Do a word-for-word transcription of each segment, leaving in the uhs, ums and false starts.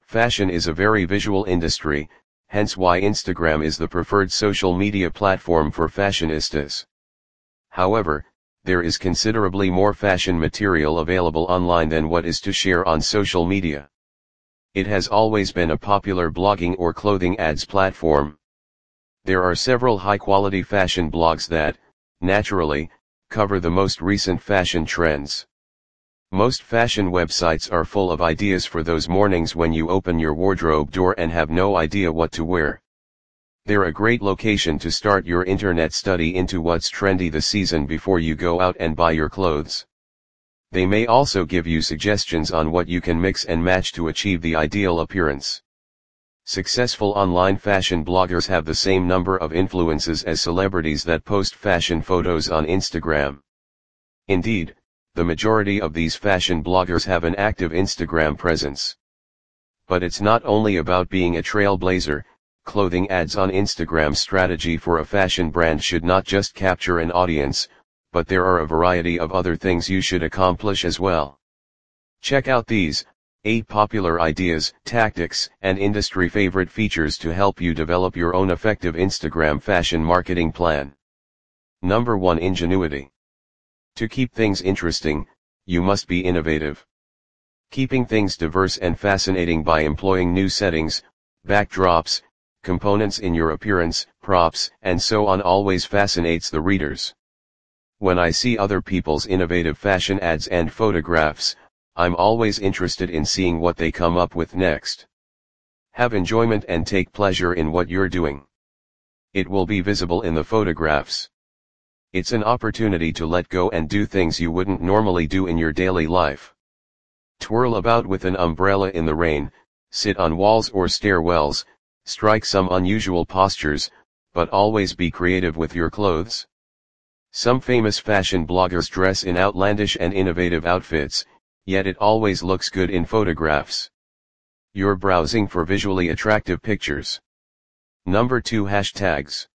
Fashion is a very visual industry, hence why Instagram is the preferred social media platform for fashionistas. However, there is considerably more fashion material available online than what is to share on social media. It has always been a popular blogging or clothing ads platform. There are several high-quality fashion blogs that, naturally, cover the most recent fashion trends. Most fashion websites are full of ideas for those mornings when you open your wardrobe door and have no idea what to wear. They're a great location to start your internet study into what's trendy this season before you go out and buy your clothes. They may also give you suggestions on what you can mix and match to achieve the ideal appearance. Successful online fashion bloggers have the same number of influences as celebrities that post fashion photos on Instagram. Indeed, the majority of these fashion bloggers have an active Instagram presence. But it's not only about being a trailblazer. Clothing ads on Instagram. Strategy for a fashion brand should not just capture an audience, but there are a variety of other things you should accomplish as well. Check out these eight popular ideas, tactics, and industry favorite features to help you develop your own effective Instagram fashion marketing plan. Number one. Ingenuity. To keep things interesting, you must be innovative. Keeping things diverse and fascinating by employing new settings, backdrops, components in your appearance, props, and so on always fascinates the readers. When I see other people's innovative fashion ads and photographs, I'm always interested in seeing what they come up with next. Have enjoyment and take pleasure in what you're doing. It will be visible in the photographs. It's an opportunity to let go and do things you wouldn't normally do in your daily life. Twirl about with an umbrella in the rain, sit on walls or stairwells, strike some unusual postures, but always be creative with your clothes. Some famous fashion bloggers dress in outlandish and innovative outfits, yet it always looks good in photographs. You're browsing for visually attractive pictures. Number two. Hashtags.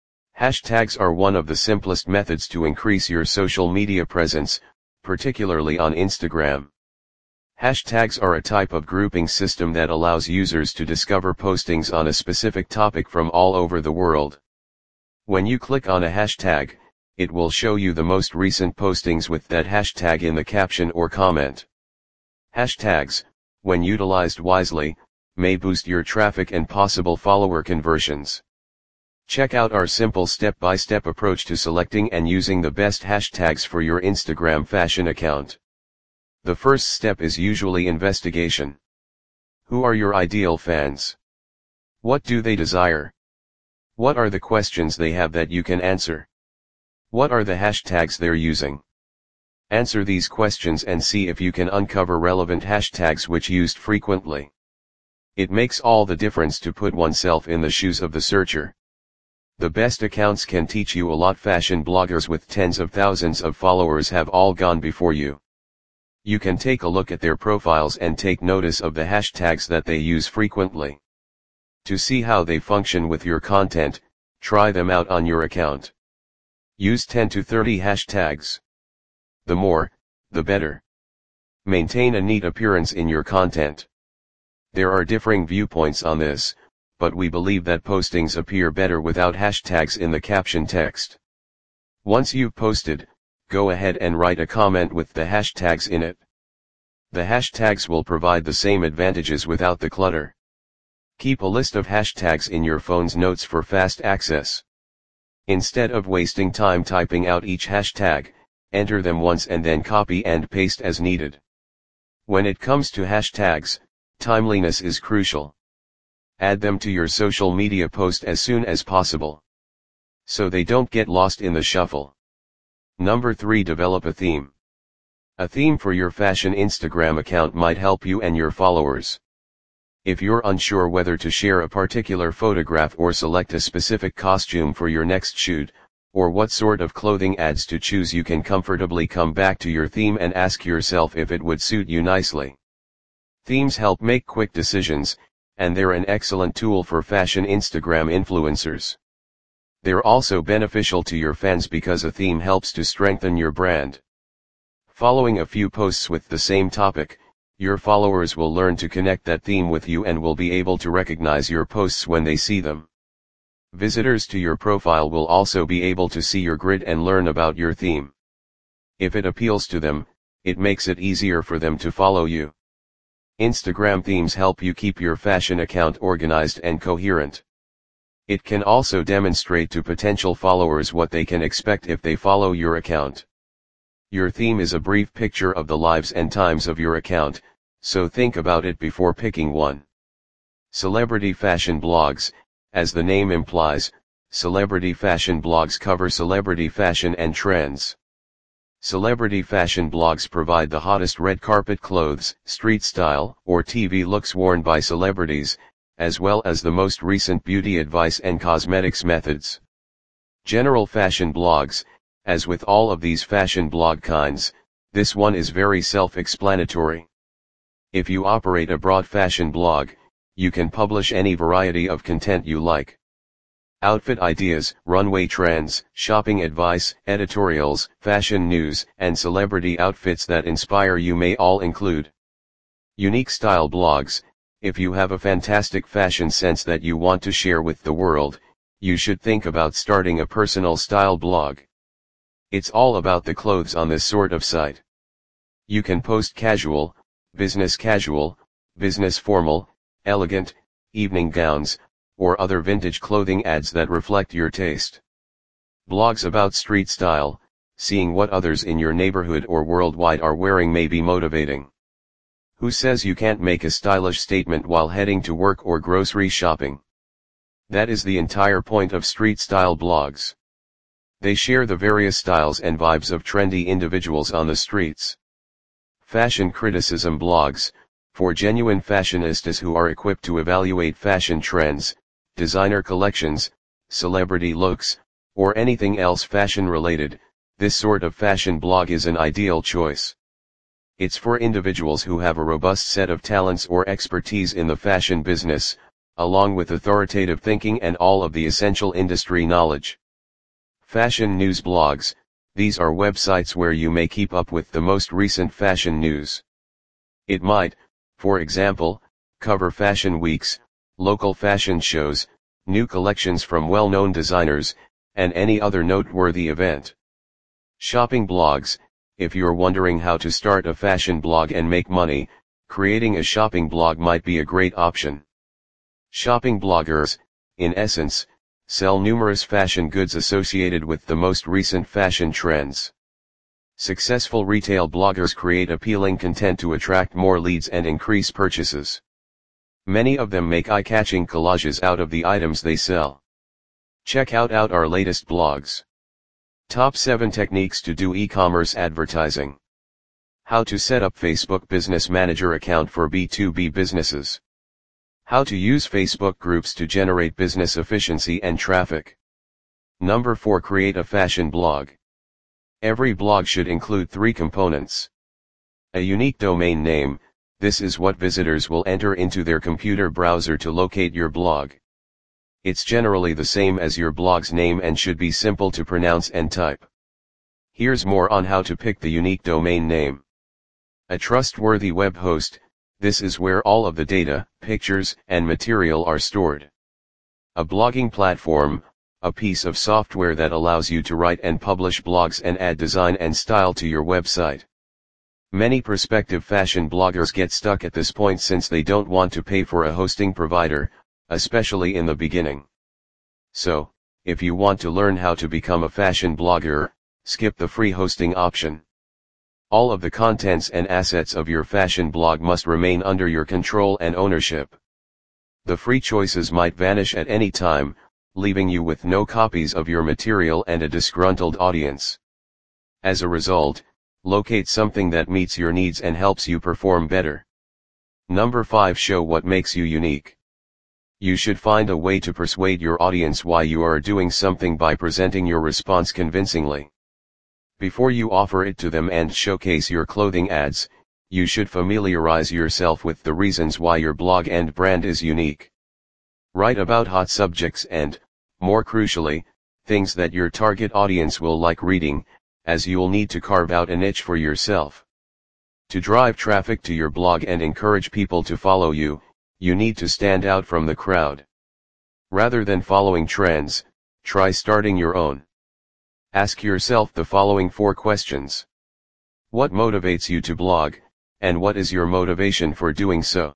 Hashtags are one of the simplest methods to increase your social media presence, particularly on Instagram. Hashtags are a type of grouping system that allows users to discover postings on a specific topic from all over the world. When you click on a hashtag, it will show you the most recent postings with that hashtag in the caption or comment. Hashtags, when utilized wisely, may boost your traffic and possible follower conversions. Check out our simple step-by-step approach to selecting and using the best hashtags for your Instagram fashion account. The first step is usually investigation. Who are your ideal fans? What do they desire? What are the questions they have that you can answer? What are the hashtags they're using? Answer these questions and see if you can uncover relevant hashtags which used frequently. It makes all the difference to put oneself in the shoes of the searcher. The best accounts can teach you a lot. Fashion bloggers with tens of thousands of followers have all gone before you. You can take a look at their profiles and take notice of the hashtags that they use frequently. To see how they function with your content, try them out on your account. Use ten to thirty hashtags. The more, the better. Maintain a neat appearance in your content. There are differing viewpoints on this, but we believe that postings appear better without hashtags in the caption text. Once you've posted, go ahead and write a comment with the hashtags in it. The hashtags will provide the same advantages without the clutter. Keep a list of hashtags in your phone's notes for fast access. Instead of wasting time typing out each hashtag, enter them once and then copy and paste as needed. When it comes to hashtags, timeliness is crucial. Add them to your social media post as soon as possible, so they don't get lost in the shuffle. Number three. Develop a theme. A theme for your fashion Instagram account might help you and your followers. If you're unsure whether to share a particular photograph or select a specific costume for your next shoot, or what sort of clothing ads to choose, you can comfortably come back to your theme and ask yourself if it would suit you nicely. Themes help make quick decisions, and they're an excellent tool for fashion Instagram influencers. They're also beneficial to your fans because a theme helps to strengthen your brand. Following a few posts with the same topic, Your followers will learn to connect that theme with you and will be able to recognize your posts when they see them. Visitors to your profile will also be able to see your grid and learn about your theme. If it appeals to them, it makes it easier for them to follow you. Instagram themes help you keep your fashion account organized and coherent. It can also demonstrate to potential followers what they can expect if they follow your account. Your theme is a brief picture of the lives and times of your account, so think about it before picking one. Celebrity fashion blogs, as the name implies, celebrity fashion blogs cover celebrity fashion and trends. Celebrity fashion blogs provide the hottest red carpet clothes, street style, or T V looks worn by celebrities, as well as the most recent beauty advice and cosmetics methods. General fashion blogs, as with all of these fashion blog kinds, this one is very self-explanatory. If you operate a broad fashion blog, you can publish any variety of content you like. Outfit ideas, runway trends, shopping advice, editorials, fashion news, and celebrity outfits that inspire you may all include. Unique style blogs, if you have a fantastic fashion sense that you want to share with the world, you should think about starting a personal style blog. It's all about the clothes on this sort of site. You can post casual, business casual, business formal, elegant, evening gowns, or other vintage clothing ads that reflect your taste. Blogs about street style, seeing what others in your neighborhood or worldwide are wearing may be motivating. Who says you can't make a stylish statement while heading to work or grocery shopping? That is the entire point of street style blogs. They share the various styles and vibes of trendy individuals on the streets. Fashion criticism blogs, for genuine fashionistas who are equipped to evaluate fashion trends, designer collections, celebrity looks, or anything else fashion related, this sort of fashion blog is an ideal choice. It's for individuals who have a robust set of talents or expertise in the fashion business, along with authoritative thinking and all of the essential industry knowledge. Fashion news blogs, these are websites where you may keep up with the most recent fashion news. It might, for example, cover fashion weeks, local fashion shows, new collections from well-known designers, and any other noteworthy event. Shopping blogs, if you're wondering how to start a fashion blog and make money, creating a shopping blog might be a great option. Shopping bloggers, in essence, sell numerous fashion goods associated with the most recent fashion trends. Successful retail bloggers create appealing content to attract more leads and increase purchases. Many of them make eye-catching collages out of the items they sell. Check out, out our latest blogs. Top seven Techniques to Do E-Commerce Advertising. How to set up Facebook Business Manager account for B two B businesses. How to use Facebook groups to generate business efficiency and traffic. Number four. Create a fashion blog. Every blog should include three components. A unique domain name, this is what visitors will enter into their computer browser to locate your blog. It's generally the same as your blog's name and should be simple to pronounce and type. Here's more on how to pick the unique domain name. A trustworthy web host, this is where all of the data, pictures, and material are stored. A blogging platform, a piece of software that allows you to write and publish blogs and add design and style to your website. Many prospective fashion bloggers get stuck at this point since they don't want to pay for a hosting provider, especially in the beginning. So, if you want to learn how to become a fashion blogger, skip the free hosting option. All of the contents and assets of your fashion blog must remain under your control and ownership. The free choices might vanish at any time, leaving you with no copies of your material and a disgruntled audience. As a result, locate something that meets your needs and helps you perform better. Number five. Show what makes you unique. You should find a way to persuade your audience why you are doing something by presenting your response convincingly. Before you offer it to them and showcase your clothing ads, you should familiarize yourself with the reasons why your blog and brand is unique. Write about hot subjects and, more crucially, things that your target audience will like reading, as you'll need to carve out a niche for yourself. To drive traffic to your blog and encourage people to follow you, you need to stand out from the crowd. Rather than following trends, try starting your own. Ask yourself the following four questions. What motivates you to blog, and what is your motivation for doing so?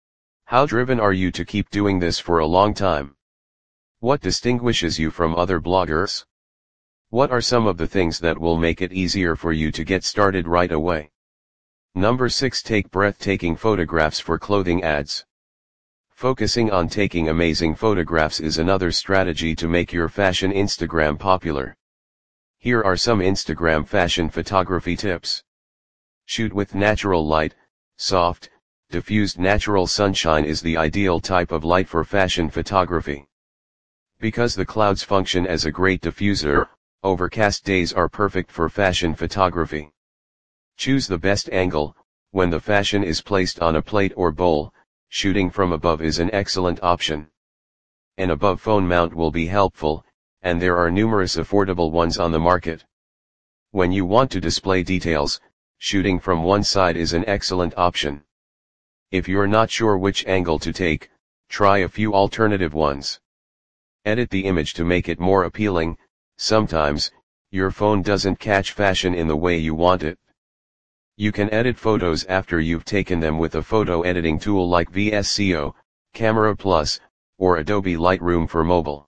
How driven are you to keep doing this for a long time? What distinguishes you from other bloggers? What are some of the things that will make it easier for you to get started right away? Number six. Take breathtaking photographs for clothing ads. Focusing on taking amazing photographs is another strategy to make your fashion Instagram popular. Here are some Instagram fashion photography tips. Shoot with natural light. Soft, diffused natural sunshine is the ideal type of light for fashion photography. Because the clouds function as a great diffuser, overcast days are perfect for fashion photography. Choose the best angle. When the fashion is placed on a plate or bowl, shooting from above is an excellent option. An above phone mount will be helpful, and there are numerous affordable ones on the market. When you want to display details, shooting from one side is an excellent option. If you're not sure which angle to take, try a few alternative ones. Edit the image to make it more appealing. Sometimes, your phone doesn't catch fashion in the way you want it. You can edit photos after you've taken them with a photo editing tool like V S C O, Camera Plus, or Adobe Lightroom for mobile.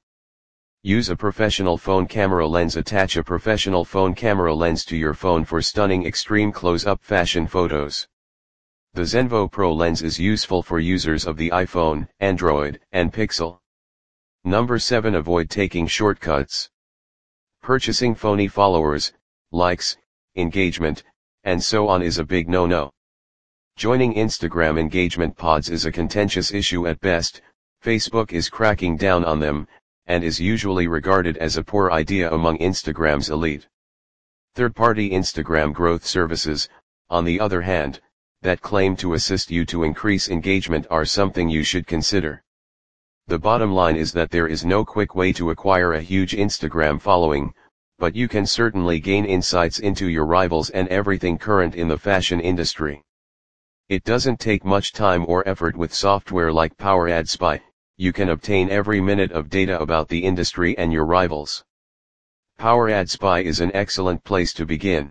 Use a professional phone camera lens. Attach a professional phone camera lens to your phone for stunning extreme close-up fashion photos. The Zenvo Pro lens is useful for users of the iPhone, Android, and Pixel. Number seven. Avoid taking shortcuts. Purchasing phony followers, likes, engagement, and so on is a big no-no. Joining Instagram engagement pods is a contentious issue at best. Facebook is cracking down on them, and is usually regarded as a poor idea among Instagram's elite. Third-party Instagram growth services, on the other hand, that claim to assist you to increase engagement are something you should consider. The bottom line is that there is no quick way to acquire a huge Instagram following, but you can certainly gain insights into your rivals and everything current in the fashion industry. It doesn't take much time or effort. With software like Power Ad Spy, you can obtain every minute of data about the industry and your rivals. Power Ad Spy is an excellent place to begin.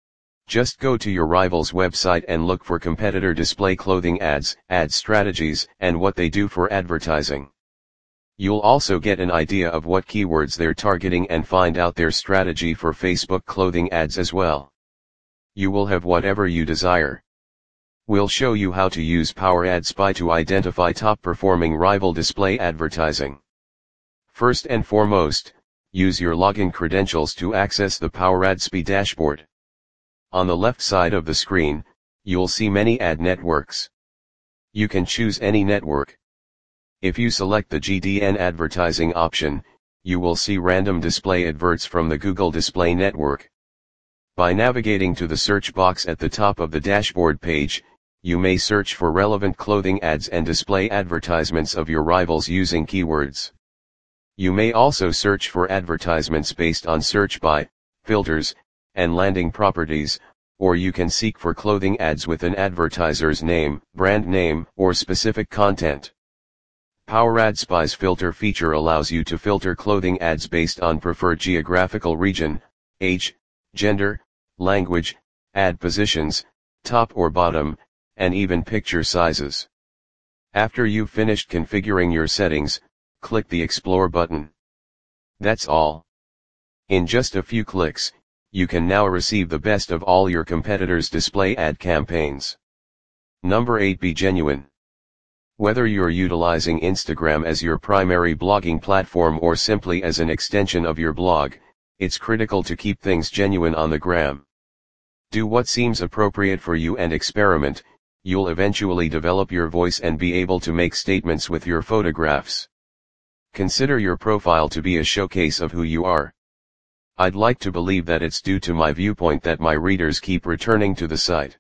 Just go to your rival's website and look for competitor display clothing ads, ad strategies, and what they do for advertising. You'll also get an idea of what keywords they're targeting and find out their strategy for Facebook clothing ads as well. You will have whatever you desire. We'll show you how to use Power Ad Spy to identify top-performing rival display advertising. First and foremost, use your login credentials to access the Power Ad Spy dashboard. On the left side of the screen, you'll see many ad networks. You can choose any network. If you select the G D N advertising option, you will see random display adverts from the Google Display Network. By navigating to the search box at the top of the dashboard page, you may search for relevant clothing ads and display advertisements of your rivals using keywords. You may also search for advertisements based on search by, filters, and landing properties, or you can seek for clothing ads with an advertiser's name, brand name, or specific content. Power Ad Spy's filter feature allows you to filter clothing ads based on preferred geographical region, age, gender, language, ad positions, top or bottom, and even picture sizes. After you've finished configuring your settings, click the Explore button. That's all. In just a few clicks, you can now receive the best of all your competitors' display ad campaigns. Number eight. Be genuine. Whether you're utilizing Instagram as your primary blogging platform or simply as an extension of your blog, it's critical to keep things genuine on the gram. Do what seems appropriate for you and experiment. You'll eventually develop your voice and be able to make statements with your photographs. Consider your profile to be a showcase of who you are. I'd like to believe that it's due to my viewpoint that my readers keep returning to the site.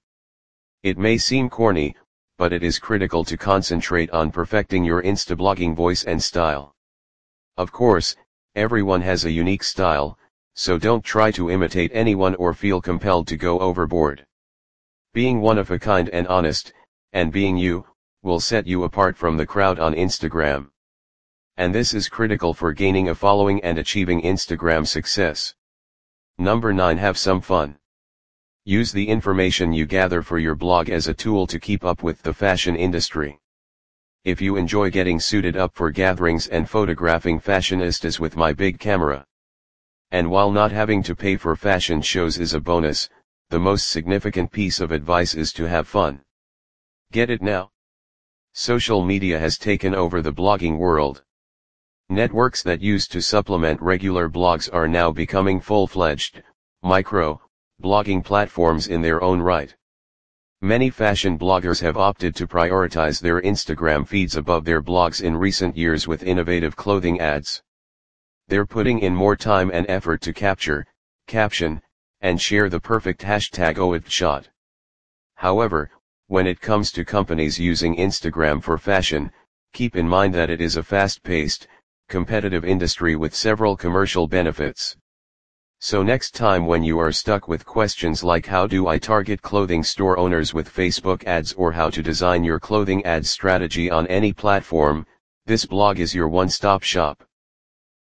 It may seem corny, but it is critical to concentrate on perfecting your Instablogging voice and style. Of course, everyone has a unique style, so don't try to imitate anyone or feel compelled to go overboard. Being one of a kind and honest, and being you, will set you apart from the crowd on Instagram. And this is critical for gaining a following and achieving Instagram success. Number nine. Have some fun. Use the information you gather for your blog as a tool to keep up with the fashion industry. If you enjoy getting suited up for gatherings and photographing fashionistas with my big camera, and while not having to pay for fashion shows is a bonus, the most significant piece of advice is to have fun. Get it now? Social media has taken over the blogging world. Networks that used to supplement regular blogs are now becoming full-fledged, micro, blogging platforms in their own right. Many fashion bloggers have opted to prioritize their Instagram feeds above their blogs in recent years with innovative clothing ads. They're putting in more time and effort to capture, caption, and share the perfect hashtag outfit shot. However, when it comes to companies using Instagram for fashion, keep in mind that it is a fast-paced, competitive industry with several commercial benefits. So next time when you are stuck with questions like how do I target clothing store owners with Facebook ads or how to design your clothing ads strategy on any platform, this blog is your one-stop shop.